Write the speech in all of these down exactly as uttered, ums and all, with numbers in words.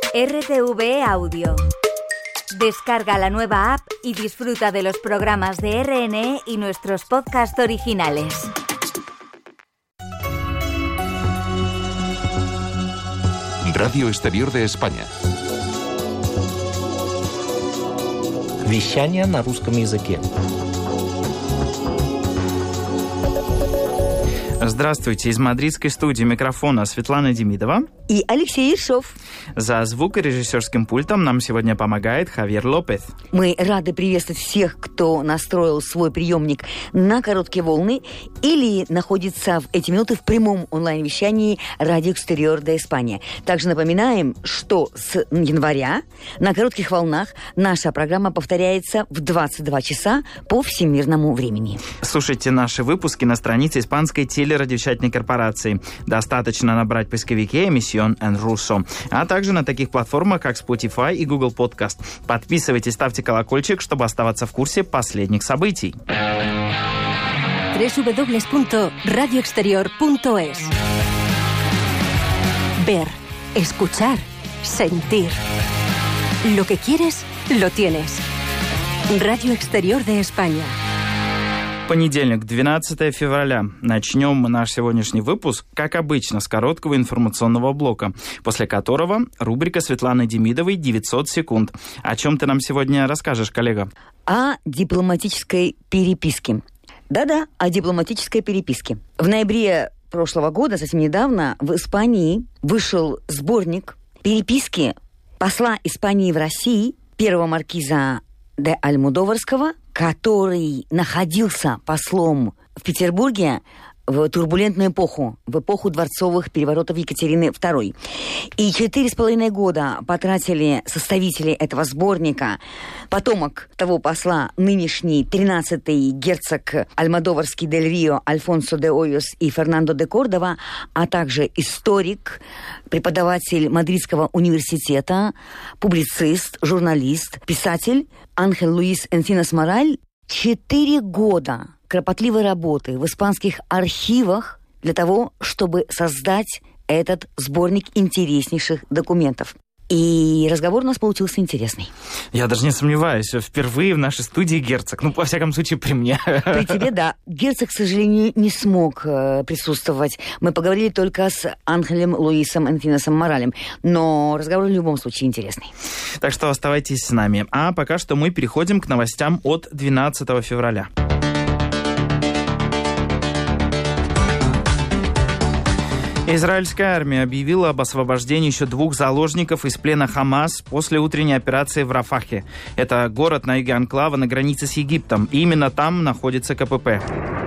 R T V E Audio. Descarga la nueva app y disfruta de los programas de R N E y nuestros podcasts originales. Radio Exterior de España. Вещание на русском языке. Здравствуйте. Из мадридской студии микрофона Светлана Демидова и Алексей Ершов. За звукорежиссерским пультом нам сегодня помогает Хавьер Лопес. Мы рады приветствовать всех, кто настроил свой приемник на короткие волны или находится в эти минуты в прямом онлайн-вещании Радио Экстериор де Испания. Также напоминаем, что с января на коротких волнах наша программа повторяется в двадцать два часа по всемирному времени. Слушайте наши выпуски на странице испанской телерадиовещательной корпорации. Достаточно набрать в поисковике «Emisión en Ruso», а также на таких платформах, как Spotify и Google Podcast. Подписывайтесь, ставьте колокольчик, чтобы оставаться в курсе последних событий. дабл ю дабл ю дабл ю punto radio exterior punto es. Ver, escuchar, sentir. Lo que quieres, lo tienes. Radio Exterior de España. Понедельник, двенадцатое февраля. Начнем мы наш сегодняшний выпуск, как обычно, с короткого информационного блока, после которого рубрика Светланы Демидовой «девятьсот секунд». О чем ты нам сегодня расскажешь, коллега? О дипломатической переписке. Да-да, о дипломатической переписке. В ноябре прошлого года, совсем недавно, в Испании вышел сборник переписки посла Испании в России, первого маркиза де Альмудоварского, который находился послом в Петербурге в турбулентную эпоху, в эпоху дворцовых переворотов Екатерины второй. И четыре с половиной года потратили составители этого сборника, потомок того посла, нынешний тринадцатый герцог Альмодоварский дель Рио Альфонсо де Ойос и Фернандо де Кордова, а также историк, преподаватель Мадридского университета, публицист, журналист, писатель Анхель Луис Энсинос Мораль. Четыре года кропотливой работы в испанских архивах для того, чтобы создать этот сборник интереснейших документов. И разговор у нас получился интересный. Я даже не сомневаюсь, впервые в нашей студии герцог. Ну, во всяком случае, при мне. При тебе, да. Герцог, к сожалению, не смог э, присутствовать. Мы поговорили только с Анхелем Луисом Энсиносом Моралем. Но разговор в любом случае интересный. Так что оставайтесь с нами. А пока что мы переходим к новостям от двенадцатого февраля. Израильская армия объявила об освобождении еще двух заложников из плена Хамас после утренней операции в Рафахе. Это город на юге анклава на границе с Египтом. И именно там находится ка пэ пэ.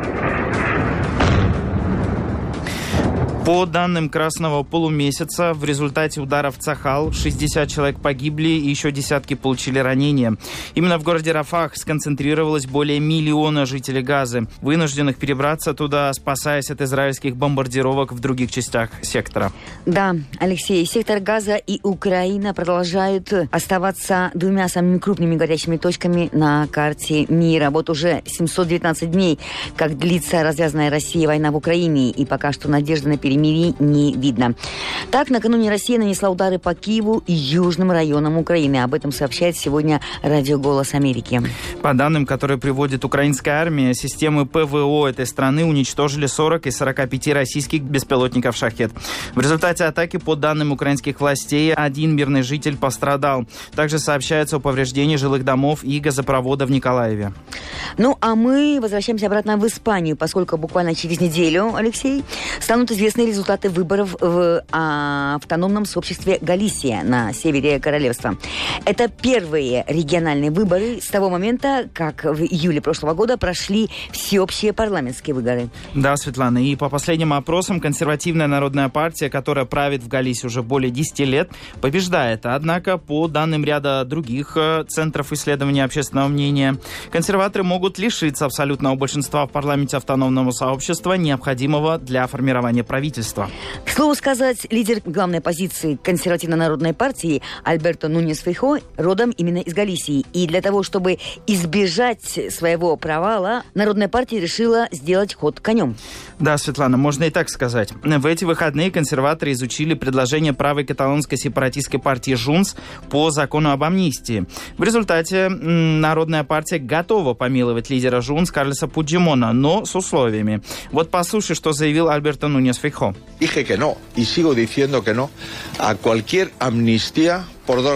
По данным Красного полумесяца, в результате удара в Цахал шестьдесят человек погибли и еще десятки получили ранения. Именно в городе Рафах сконцентрировалось более миллиона жителей Газы, вынужденных перебраться туда, спасаясь от израильских бомбардировок в других частях сектора. Да, Алексей, сектор Газа и Украина продолжают оставаться двумя самыми крупными горячими точками на карте мира. Вот уже семьсот девятнадцать дней, как длится развязанная Россией война в Украине, и пока что надежды на перемирие не видно. Так, накануне Россия нанесла удары по Киеву и южным районам Украины. Об этом сообщает сегодня радио «Голос Америки». По данным, которые приводит украинская армия, системы пэ вэ о этой страны уничтожили сорок из сорока пяти российских беспилотников «Шахед». В результате атаки, по данным украинских властей, один мирный житель пострадал. Также сообщается о повреждении жилых домов и газопровода в Николаеве. Ну, а мы возвращаемся обратно в Испанию, поскольку буквально через неделю, Алексей, станут известны результаты выборов в а, автономном сообществе Галисия на севере королевства. Это первые региональные выборы с того момента, как в июле прошлого года прошли всеобщие парламентские выборы. Да, Светлана, и по последним опросам консервативная народная партия, которая правит в Галисии уже более десяти лет, побеждает. Однако, по данным ряда других центров исследования общественного мнения, консерваторы могут лишиться абсолютного большинства в парламенте автономного сообщества, необходимого для формирования правительства. правительства. К слову сказать, лидер главной оппозиции консервативно-народной партии Альберто Нуньес Фейхоа родом именно из Галисии. И для того, чтобы избежать своего провала, Народная партия решила сделать ход конем. Да, Светлана, можно и так сказать. В эти выходные консерваторы изучили предложение правой каталонской сепаратистской партии «Junts» по закону об амнистии. В результате Народная партия готова помиловать лидера «Junts» Карлеса Пучдемона, но с условиями. Вот послушай, что заявил Альберто Нуньес Фейхоа. Dije que no, y sigo diciendo que no a cualquier amnistía.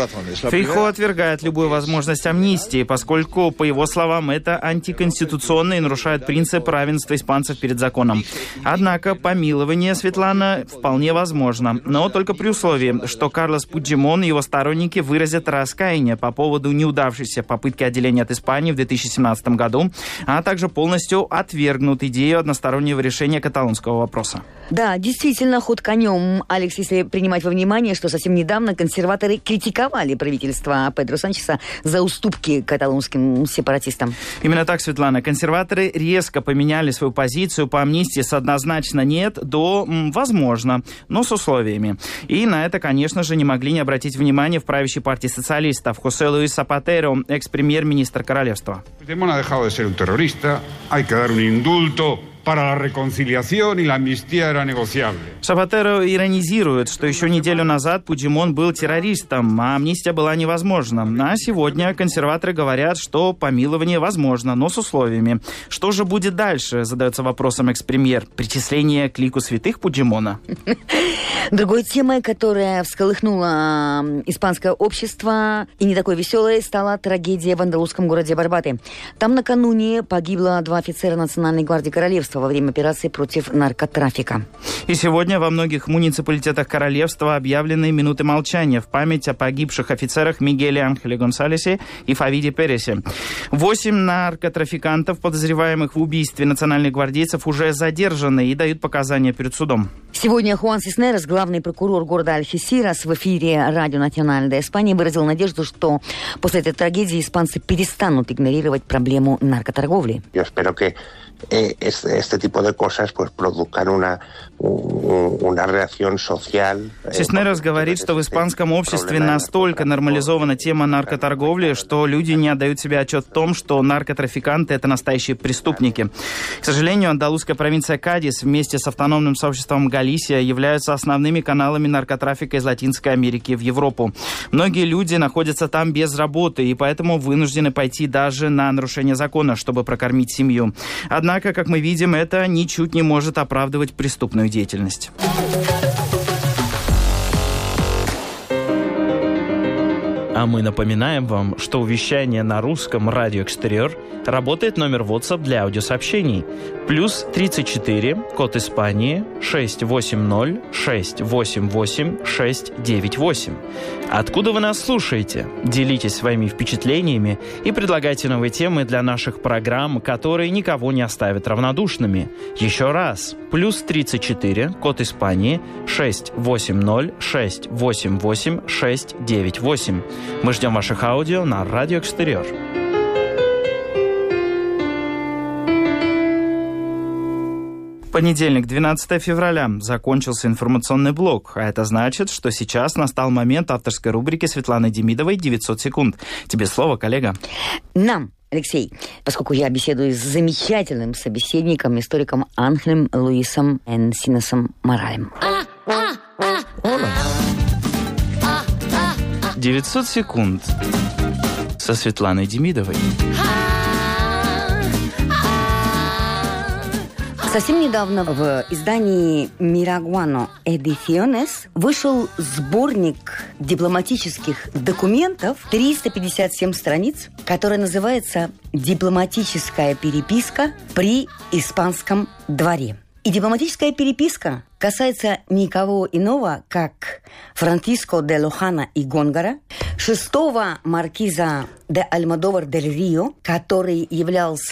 Фейхоа отвергает любую возможность амнистии, поскольку, по его словам, это антиконституционно и нарушает принцип равенства испанцев перед законом. Однако помилование, Светлана, вполне возможно, но только при условии, что Карлес Пучдемон и его сторонники выразят раскаяние по поводу неудавшейся попытки отделения от Испании в две тысячи семнадцатом году, а также полностью отвергнут идею одностороннего решения каталонского вопроса. Да, действительно, ход конем, Алекс, если принимать во внимание, что совсем недавно консерваторы критиковали правительство Педро Санчеса за уступки каталонским сепаратистам. Именно так, Светлана. Консерваторы резко поменяли свою позицию по амнистии с однозначно нет до м, возможно, но с условиями. И на это, конечно же, не могли не обратить внимание в правящей партии социалистов. Хосе Луис Сапатеро, экс-премьер-министр королевства. Пучдемон ha dejado de ser un terrorista, hay que dar un indulto para la reconciliación y la amnistía era negociable. Сапатеро иронизирует, что еще неделю назад Пучдемон был террористом, а амнистия была невозможна. А сегодня консерваторы говорят, что помилование возможно, но с условиями. Что же будет дальше, задается вопросом экс-премьер. Причисление к лику святых Пучдемона? Другой темой, которая всколыхнула испанское общество, и не такой веселой, стала трагедия в андалузском городе Барбате. Там накануне погибло два офицера Национальной гвардии королевства во время операции против наркотрафика. И сегодня во многих муниципалитетах королевства объявлены минуты молчания в память о погибших офицерах Мигеле Анхеле Гонсалесе и Фавиде Пересе. Восемь наркотрафикантов, подозреваемых в убийстве национальных гвардейцев, уже задержаны и дают показания перед судом. Сегодня Хуан Сиснерос, главный прокурор города Альхесирас, в эфире Радио Националь де Испании выразил надежду, что после этой трагедии испанцы перестанут игнорировать проблему наркоторговли. Я espero que este, este tipo de cosas pues produzcan una, una reacción social. Сиснерос говорит, что в испанском обществе настолько нормализована тема наркоторговли, что люди не отдают себе отчет в том, что наркотрафиканты – это настоящие преступники. К сожалению, андалузская провинция Кадис вместе с автономным сообществом Галисия являются основными каналами наркотрафика из Латинской Америки в Европу. Многие люди находятся там без работы и поэтому вынуждены пойти даже на нарушение закона, чтобы прокормить семью. Однако, как мы видим, это ничуть не может оправдывать преступную деятельность. А мы напоминаем вам, что у вещания на русском радио «Экстериор» работает номер WhatsApp для аудиосообщений. Плюс тридцать четыре, код Испании, шесть восемь ноль шесть восемь восемь шесть девять восемь. Откуда вы нас слушаете? Делитесь своими впечатлениями и предлагайте новые темы для наших программ, которые никого не оставят равнодушными. Еще раз. Плюс тридцать четыре, код Испании, шесть восемь ноль шесть восемь восемь шесть девять восемь. Мы ждем ваших аудио на радио «Экстериор». Понедельник, двенадцатое февраля. Закончился информационный блок. А это значит, что сейчас настал момент авторской рубрики Светланы Демидовой «девятьсот секунд». Тебе слово, коллега. Нам, Алексей, поскольку я беседую с замечательным собеседником, историком Анхелем Луисом Энсиносом Моралем. девятьсот секунд со Светланой Демидовой. Совсем недавно в издании Miraguano Ediciones вышел сборник дипломатических документов, триста пятьдесят семь страниц, который называется «Дипломатическая переписка при испанском дворе». И дипломатическая переписка касается никого иного, как Франциско де Лохана и Гонгора, шестого маркиза де Альмодовар дель Рио, который являлся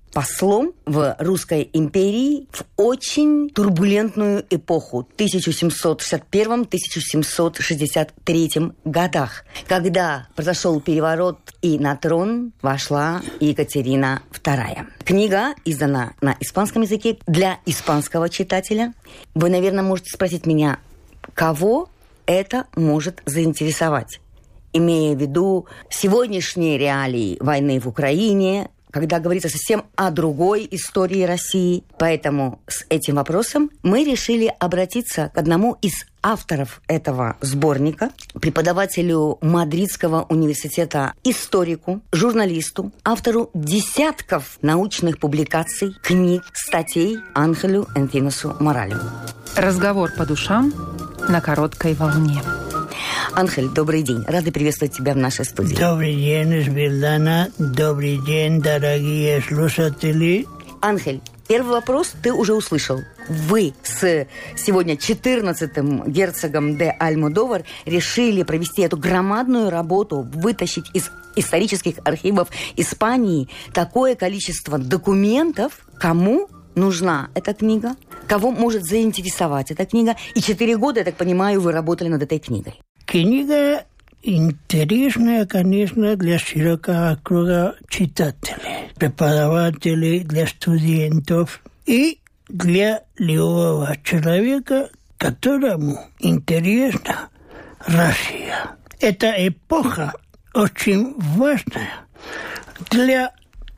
послом в Русской империи в очень турбулентную эпоху тысяча семьсот шестьдесят первом — тысяча семьсот шестьдесят третьем годах, когда произошел переворот и на трон вошла Екатерина вторая. Книга издана на испанском языке для испанского читателя. Вы, наверное, можете спросить меня, кого это может заинтересовать, имея в виду сегодняшние реалии войны в Украине, когда говорится совсем о другой истории России. Поэтому с этим вопросом мы решили обратиться к одному из авторов этого сборника, преподавателю Мадридского университета, историку, журналисту, автору десятков научных публикаций, книг, статей Ángelу Encinas Moralю. Разговор по душам на короткой волне. Ángelь, добрый день. Рады приветствовать тебя в нашей студии. Добрый день, Светлана. Добрый день, дорогие слушатели. Ángelь, первый вопрос ты уже услышал. Вы с сегодня четырнадцатым герцогом де Альмодовар решили провести эту громадную работу, вытащить из исторических архивов Испании такое количество документов. Кому нужна эта книга? Кого может заинтересовать эта книга? И четыре года, я так понимаю, вы работали над этой книгой. Книга интересная, конечно, для широкого круга читателей, преподавателей, для студентов и для любого человека, которому интересна Россия. Эта эпоха очень важная для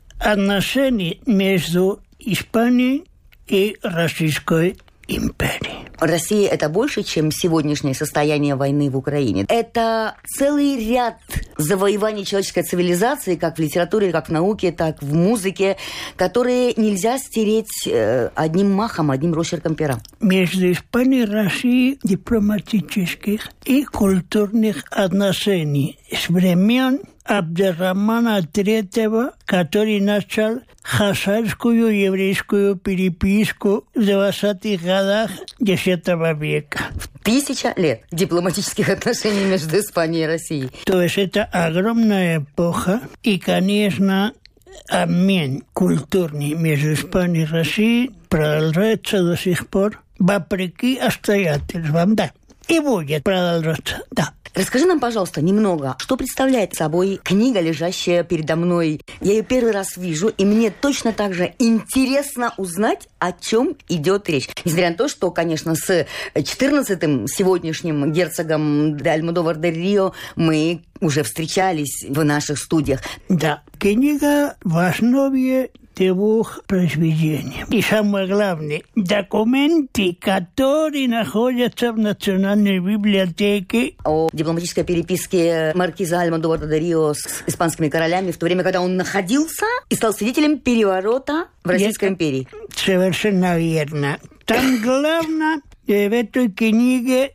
отношений между Испанией и Российской империей. Россия – это больше, чем сегодняшнее состояние войны в Украине. Это целый ряд завоеваний человеческой цивилизации, как в литературе, как в науке, так в музыке, которые нельзя стереть одним махом, одним росчерком пера. Между Испанией и Россией дипломатических и культурных отношений с времен Абдеррамана третьего, который начал хасарскую еврейскую переписку в двадцатых годах десятого века. Тысяча лет дипломатических отношений между Испанией и Россией. То есть это огромная эпоха. И, конечно, обмен культурный между Испанией и Россией продолжается до сих пор вопреки обстоятельствам. Да. И будет продолжаться. Да. Расскажи нам, пожалуйста, немного, что представляет собой книга, лежащая передо мной. Я ее первый раз вижу, и мне точно так же интересно узнать, о чем идет речь. Несмотря на то, что, конечно, с четырнадцатым сегодняшним герцогом де Альмодовар де Рио мы уже встречались в наших студиях. Да, книга в основе двух произведений. И самое главное, документы, которые находятся в Национальной библиотеке. О дипломатической переписке маркиза Альмодовара де Рио с испанскими королями в то время, когда он находился и стал свидетелем переворота в Российской Я... империи. Совершенно верно. Там главное в этой книге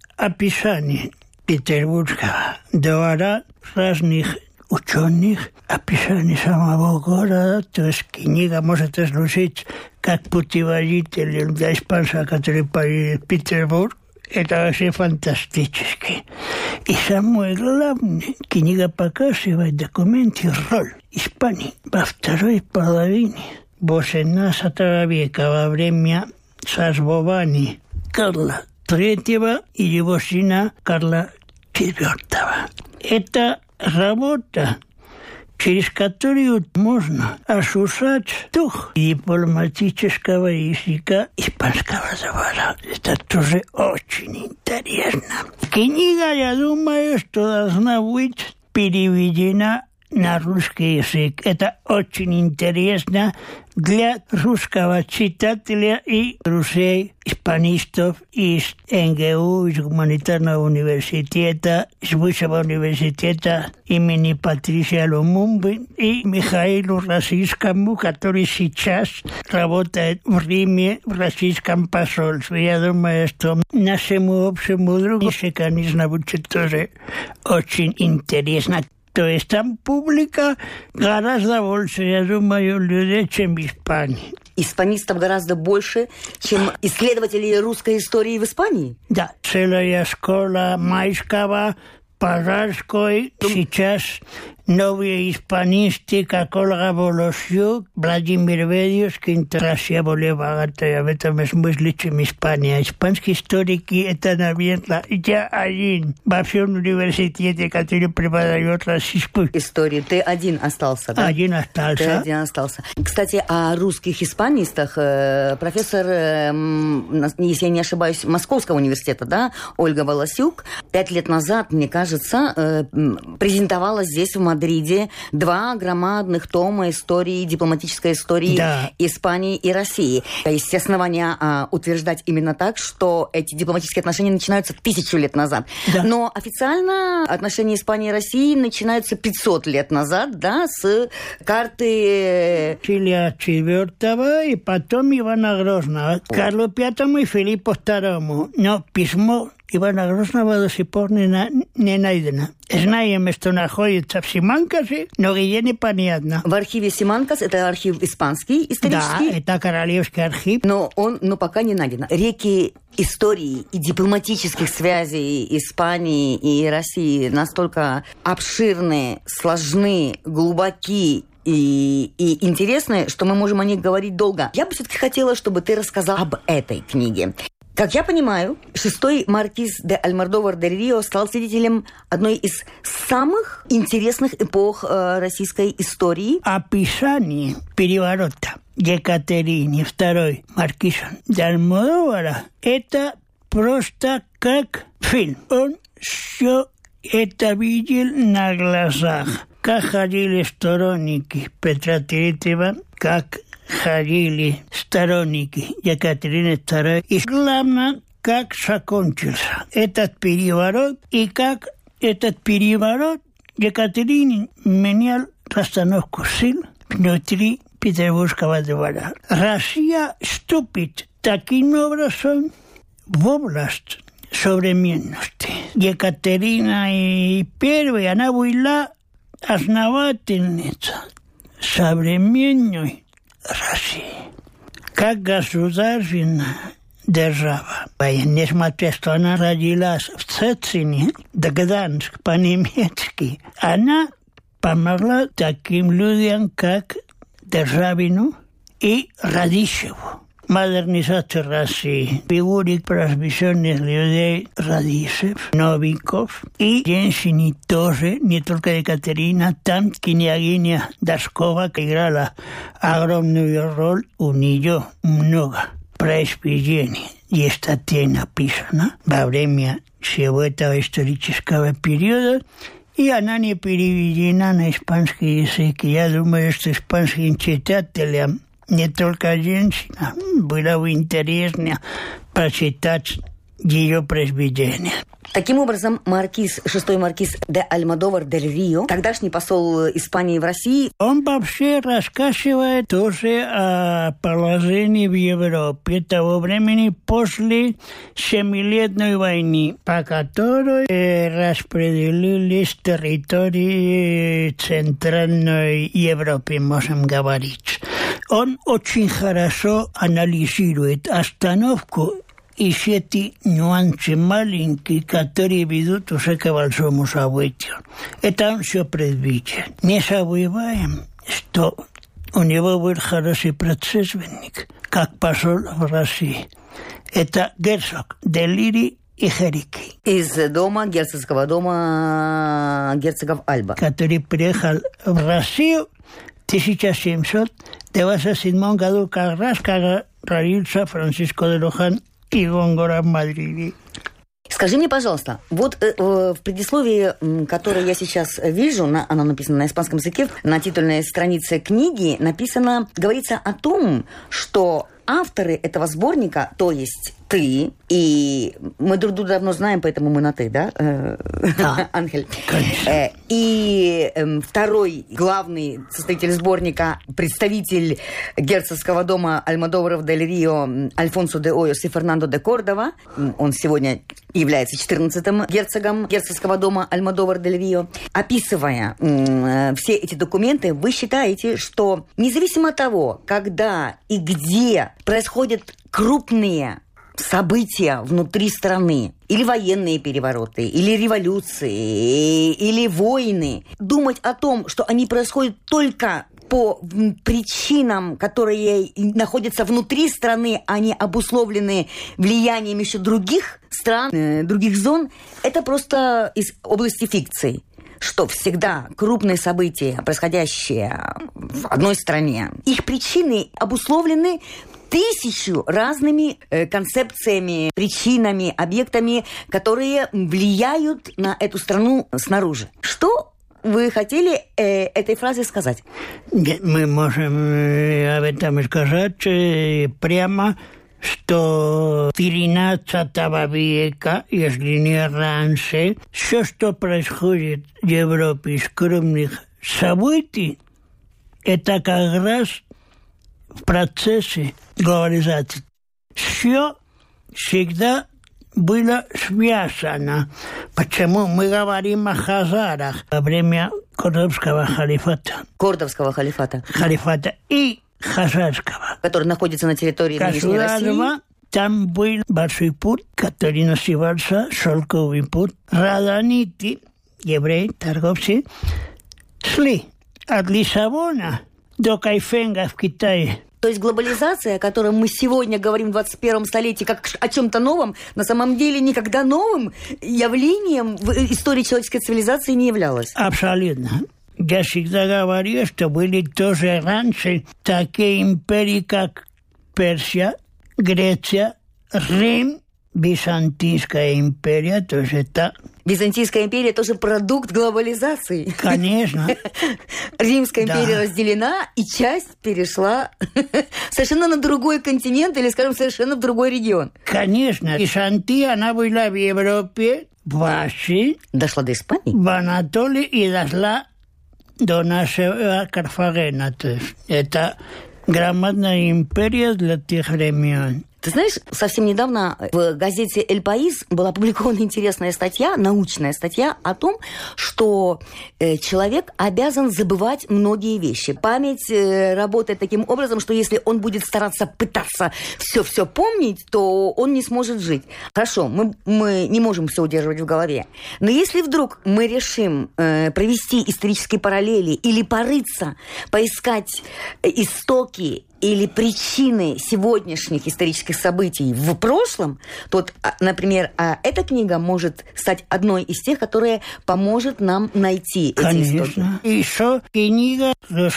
описание петербургского двора разных ученых, описание самого города, то есть книга может служить как путеводитель для испанца, который поедет в Петербург. Это вообще фантастически. И самое главное, книга показывает документы роль Испании во второй половине восемнадцатого века, во время царствования Карла третьего и его сына Карла четвёртого. Это работа, через которую можно ощущать дух дипломатического языка испанского двора. Это тоже очень интересно. Книга, я думаю, что должна быть переведена на русский язык. Это очень интересно для русского читателя и друзей испанистов из эн гэ у, из Гуманитарного университета, из Высшего университета имени Патрисия Лумумбы и Михаилу Российскому, который сейчас работает в Риме в российском посольстве. Я думаю, что нашему общему другу, конечно, будет тоже очень интересно. То есть там публика гораздо больше, я думаю, людей, чем в Испании. Испанистов гораздо больше, чем исследователей русской истории в Испании? Да, целая школа Майского, Пожарской сейчас Новые испанисты, как Ольга Волощук, Владимир Ведиус, que Россия более богатая в этом смысле, чем Испания. Испанские историки — это, наверное, я один во всем университете, который преподает российскую историю. Ты один остался, да? Один остался. Ты один остался. Кстати, о русских испанистах профессор, если я не ошибаюсь, Московского университета, да, Ольга Волощук, пять лет назад, мне кажется, презентовала здесь, в Мадриде, два громадных тома истории, дипломатической истории да. Испании и России. Есть основания а, утверждать именно так, что эти дипломатические отношения начинаются тысячу лет назад. Да. Но официально отношения Испании и России начинаются пятьсот лет назад, да, с карты... Илья четвёртого и потом Ивана Грозного, Карлу Пятому и Филиппу Второму. Но письмо Ивана Грозного до сих пор не, на, не найдено. Знаем, что находится в Симанкасе, но где непонятно. В архиве Симанкас, это архив испанский, исторический? Да, это королевский архив. Но он но пока не найден. Реки истории и дипломатических связей Испании и России настолько обширны, сложны, глубоки, И, и интересные, что мы можем о них говорить долго. Я бы все-таки хотела, чтобы ты рассказал об этой книге. Как я понимаю, шестой маркиз де Альмодовар дель Рио стал свидетелем одной из самых интересных эпох э, российской истории. Описание переворота Екатерины второй маркиза де Альмодовара – это просто как фильм. Он все это видел на глазах. Как ходили сторонники Петра Третьего, как ходили сторонники Екатерины второй. И главное, как закончился этот переворот, и как этот переворот Екатерины менял расстановку сил внутри Петербургского двора. Россия вступит таким образом в область современности. Екатерина и первая, она была основательница современной России как государственная держава. Несмотря что она родилась в Цецине, Гданск по-немецки, она помогла таким людям, как Державину и Радищеву. Модернизация России, фигуры просвещенных людей, Радищев, Новиков и женщины тоже, не только Екатерина, там княгиня Дашкова играла огромную роль, у нее много произведений и статей написано во время всего этого исторического периода, и она не переведена на испанский язык. Я думаю, что испанским читателям не только женщина, было бы интересно прочитать ее произведение. Таким образом, маркиз, шестой маркиз де Альмодовар дель Рио, тогдашний посол Испании в России, он вообще рассказывает тоже о положении в Европе того времени после Семилетней войны, по которой распределились территории Центральной Европы, можем говорить. Он очень хорошо анализирует остановку и все эти нюансы маленькие, которые ведут уже к большому событию. Это он все предвидел. Не забываем, что у него был хороший предшественник, как посол в России. Это герцог де Лири и Херики. Из дома, герцогского дома герцогов Альба. Который приехал в Россию в тысяча семьсот двадцать седьмом году, как раз когда родился Франциско де Лухан и Góngora в Мадриде. Скажи мне, пожалуйста, вот э, э, в предисловии, которое я сейчас вижу, на, оно написано на испанском языке, на титульной странице книги написано, говорится о том, что авторы этого сборника, то есть ты, и мы друг друга давно знаем, поэтому мы на ты, да, да. Ангель? Конечно. И второй главный составитель сборника, представитель герцогского дома Альмодоваров дель Рио Альфонсо де Ойос и Фернандо де Кордова, он сегодня является четырнадцатым герцогом герцогского дома Альмодовар дель Рио. Описывая м, все эти документы, вы считаете, что независимо от того, когда и где происходят крупные события внутри страны, или военные перевороты, или революции, или войны, думать о том, что они происходят только по причинам, которые находятся внутри страны, а не обусловлены влиянием еще других стран, других зон, это просто из области фикции. Что всегда крупные события, происходящие в одной стране, их причины обусловлены тысячу разными э, концепциями, причинами, объектами, которые влияют на эту страну снаружи. Что вы хотели э, этой фразой сказать? Мы можем об этом сказать э, прямо, что тринадцатого века, если не раньше, все, что происходит в Европе из крупных событий, это как раз в процессе глобализации. Все всегда было связано. Почему мы говорим о хазарах во время Кордовского халифата? Кордовского халифата. Халифата и хазарского. Который находится на территории нынешней России. Там был большой путь, который назывался Шелковый путь. Раданиты, евреи, торговцы, шли от Лиссабона до Кайфенга в Китае. То есть глобализация, о которой мы сегодня говорим в двадцать первом столетии как о чем-то новом, на самом деле никогда новым явлением в истории человеческой цивилизации не являлась. Абсолютно. Я всегда говорю, что были тоже раньше такие империи, как Персия, Греция, Рим, Византийская империя, то есть это... Византийская империя тоже продукт глобализации. Конечно. Римская империя да. разделена, и часть перешла совершенно на другой континент или, скажем, совершенно в другой регион. Конечно. Византия, она была в Европе, в Азии. Дошла до Испании. В Анатолии и дошла до нашего Карфагена. То есть это громадная империя для тех времен. Ты знаешь, совсем недавно в газете «Эль Паис» была опубликована интересная статья, научная статья о том, что э, человек обязан забывать многие вещи. Память э, работает таким образом, что если он будет стараться пытаться все-все помнить, то он не сможет жить. Хорошо, мы, мы не можем все удерживать в голове. Но если вдруг мы решим э, провести исторические параллели или порыться, поискать истоки или причины сегодняшних исторических событий в прошлом, то, например, эта книга может стать одной из тех, которая поможет нам найти эти истоки. Конечно. Еще книга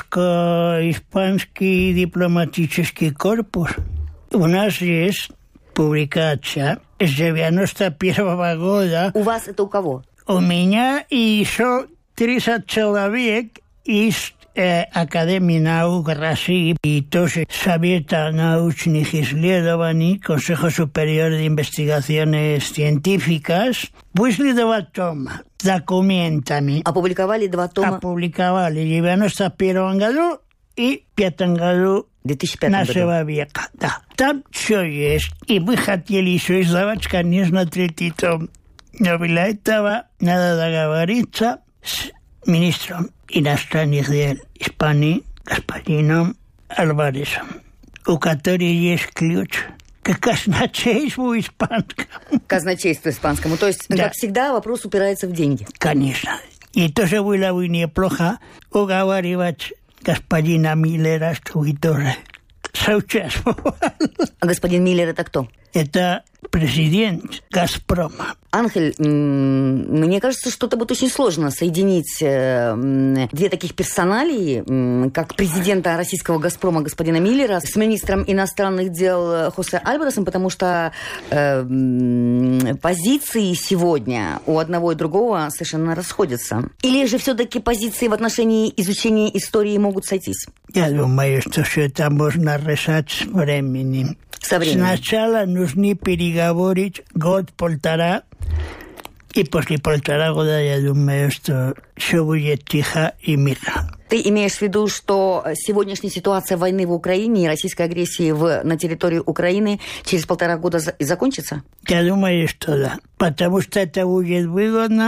«Русско-испанский дипломатический корпус». У нас есть публикация с девяносто первого года. У вас это у кого? У меня и еще тридцать человек из Академии наук России и тоже Совета научных исследований, Consejo Superior de Investigaciones Científicas, вышли два тома с документами. Опубликовали два тома? Опубликовали в девяносто первом году и в пятом году нашего века. Да. Там все есть. И мы хотели еще издавать, конечно, третий том. Но для этого надо договориться с министром иностранных дел Испании, господином Альваресом, у которого есть ключ к казначейству испанскому. Казначейству испанскому. То есть, да. Как всегда, вопрос упирается в деньги. Конечно. И тоже было бы неплохо уговаривать господина Миллера, чтобы тоже соучаствовал. А господин Миллер это кто? Это президент «Газпрома». Анхель, мне кажется, что это будет очень сложно соединить две таких персоналии, как президента российского «Газпрома» господина Миллера с министром иностранных дел Хосе Альваресом, потому что э, позиции сегодня у одного и другого совершенно расходятся. Или же все-таки позиции в отношении изучения истории могут сойтись? Я думаю, что все это можно решать с временем. Сначала нужны переговоры год-полтора, и после полтора года, я думаю, что все будет тихо и мирно. Ты имеешь в виду, что сегодняшняя ситуация войны в Украине и российской агрессии в, на территории Украины через полтора года за, закончится? Я думаю, что да. Потому что это будет выгодно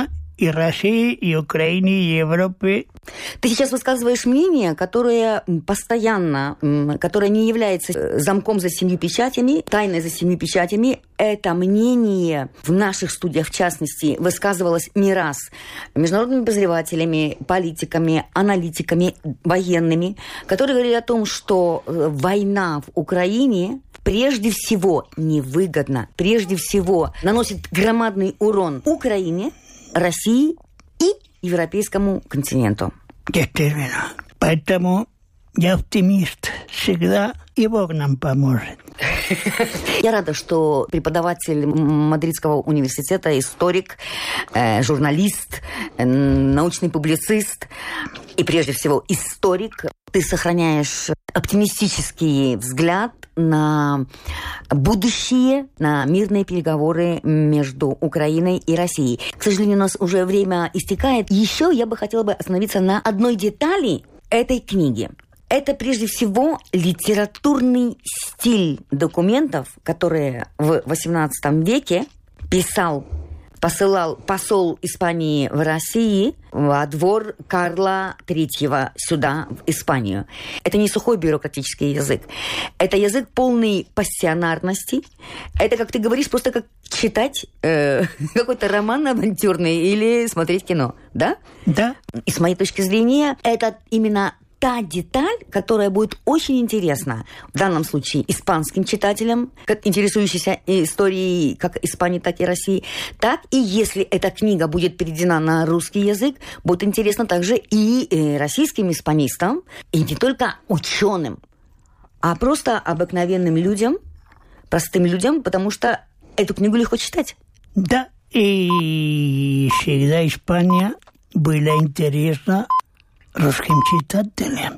и России, и Украины, и Европы. Ты сейчас высказываешь мнение, которое постоянно, которое не является замком за семью печатями, тайной за семью печатями. Это мнение в наших студиях, в частности, высказывалось не раз международными обозревателями, политиками, аналитиками, военными, которые говорили о том, что война в Украине прежде всего невыгодна, прежде всего наносит громадный урон Украине, России и европейскому континенту. Действительно. Поэтому я оптимист всегда, и Бог нам поможет. Я рада, что преподаватель Мадридского университета, историк, э, журналист, э, научный публицист и, прежде всего, историк. Ты сохраняешь оптимистический взгляд на будущее, на мирные переговоры между Украиной и Россией. К сожалению, у нас уже время истекает. Еще я бы хотела бы остановиться на одной детали этой книги. Это, прежде всего, литературный стиль документов, которые в восемнадцатом веке писал, посылал посол Испании в России во двор Карла третьего сюда, в Испанию. Это не сухой бюрократический язык. Это язык полный пассионарности. Это, как ты говоришь, просто как читать э, какой-то роман авантюрный или смотреть кино. Да? Да. И с моей точки зрения, это именно та деталь, которая будет очень интересна в данном случае испанским читателям, как интересующимся историей как Испании, так и России, так и если эта книга будет переведена на русский язык, будет интересно также и российским испанистам, и не только ученым, а просто обыкновенным людям, простым людям, потому что эту книгу легко читать. Да, и всегда Испания была интересна русским читателям,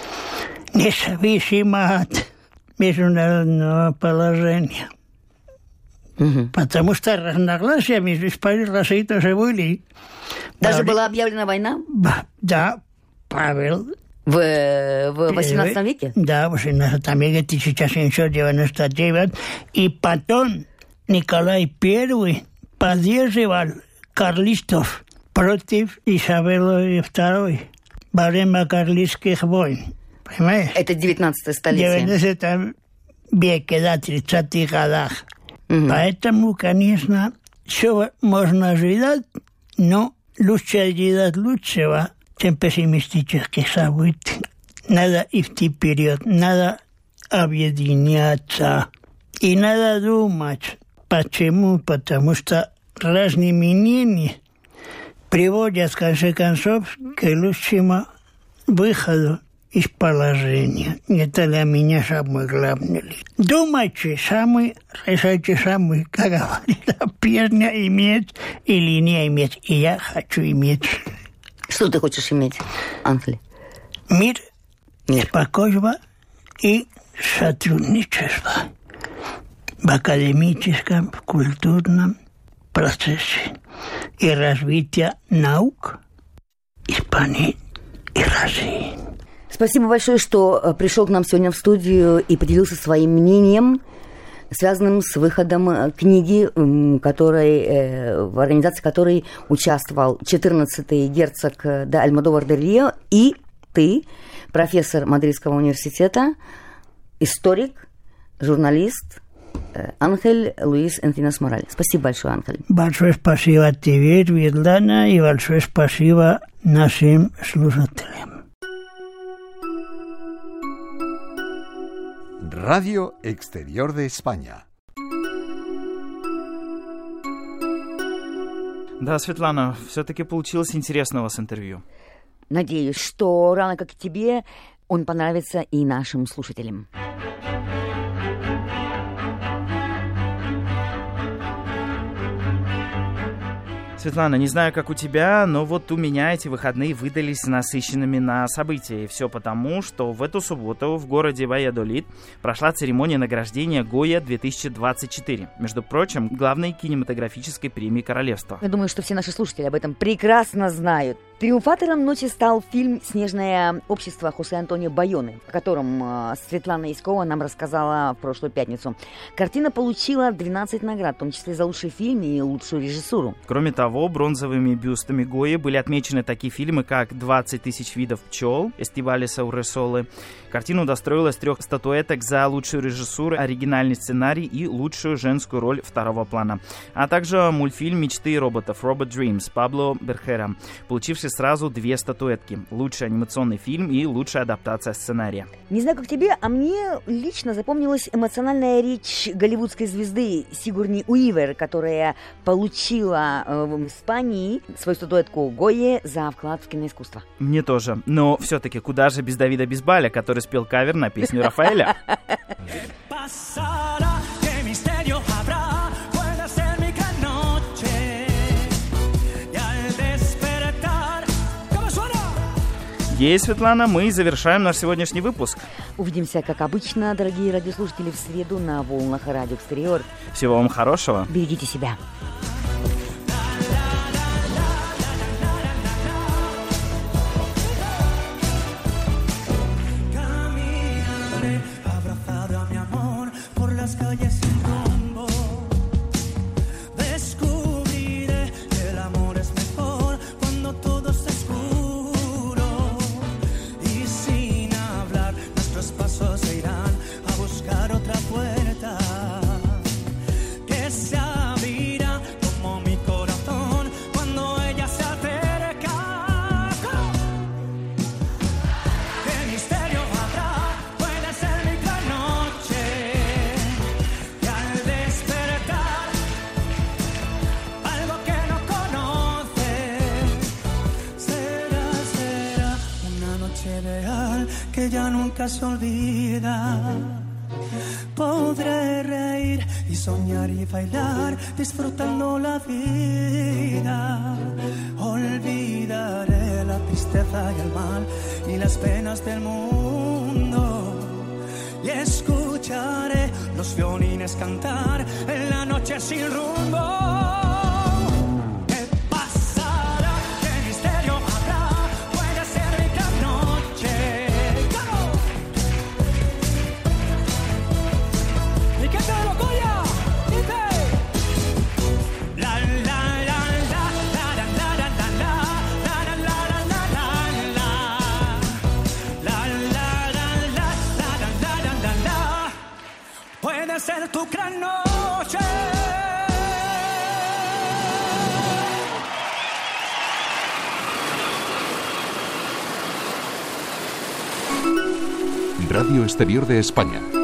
независимо от международного положения. Угу. Потому что разногласия между Испанией и Россией тоже были. Даже Б- была объявлена война? Б- да, Павел. В, в восемнадцатом веке? Да, в восемнадцатом веке, тысяча семьсот девяносто девять. И потом Николай Первый поддерживал карлистов против Изабеллы второй. Во время карлистских войн. Понимаешь? Это девятнадцатое столетие. В девяностом веке, да, тридцатых годах. Угу. Поэтому, конечно, все можно ожидать, но лучше ожидать лучшего, чем пессимистических событий. Надо идти вперед, надо объединяться. И надо думать. Почему? Потому что разные мнения приводят, в конце концов, к лучшему выходу из положения. Это для меня самое главное. Думайте самый, решайте самый, как говорится, песня иметь или не иметь. И я хочу иметь. Что ты хочешь иметь, Анхель? Мир, Мир. спокойствие и сотрудничество в академическом, в культурном процессе и развития наук Испании и России. Спасибо большое, что пришел к нам сегодня в студию и поделился своим мнением, связанным с выходом книги, которой, в организации которой участвовал четырнадцатый герцог де Альмодовар де Рио и ты, профессор Мадридского университета, историк, журналист Анхель Луис Энцинас Мораль. Спасибо большое, Анхель. Большое спасибо тебе, Светлана, и большое спасибо нашим слушателям. Radio Exterior de España. Да, Светлана, все-таки получилось интересно у вас интервью. Надеюсь, что рано как и тебе он понравится и нашим слушателям. Светлана, не знаю, как у тебя, но вот у меня эти выходные выдались насыщенными на события. И все потому, что в эту субботу в городе Вальядолид прошла церемония награждения Гойя две тысячи двадцать четыре. Между прочим, главной кинематографической премии королевства. Я думаю, что все наши слушатели об этом прекрасно знают. Триумфатором ночи стал фильм «Снежное общество» Хосе Антонио Байоне, о котором э, Светлана Яськова нам рассказала в прошлую пятницу. Картина получила двенадцать наград, в том числе за лучший фильм и лучшую режиссуру. Кроме того, бронзовыми бюстами Гойи были отмечены такие фильмы, как «двадцать тысяч видов пчел» Эстивалеса Уресолы. Картина удостоилась трех статуэток за лучшую режиссуру, оригинальный сценарий и лучшую женскую роль второго плана. А также мультфильм «Мечты роботов» Robot Dreams Пабло Берхера, получивший сразу две статуэтки. Лучший анимационный фильм и лучшая адаптация сценария. Не знаю, как тебе, а мне лично запомнилась эмоциональная речь голливудской звезды Сигурни Уивер, которая получила э, в Испании свою статуэтку Гойи за вклад в киноискусство. Мне тоже. Но все-таки куда же без Давида Бисбаля, который спел кавер на песню Рафаэля? Ей, Светлана, мы завершаем наш сегодняшний выпуск. Увидимся, как обычно, дорогие радиослушатели, в среду на волнах Радио Экстериор. Всего вам хорошего. Берегите себя. Que ya nunca se olvida. Podré reír y soñar y bailar, disfrutando la vida. Olvidaré la tristeza y el mal y las penas del mundo. Y escucharé los violines cantar en la noche sin rumbo. Puede ser tu gran noche. Radio Exterior de España.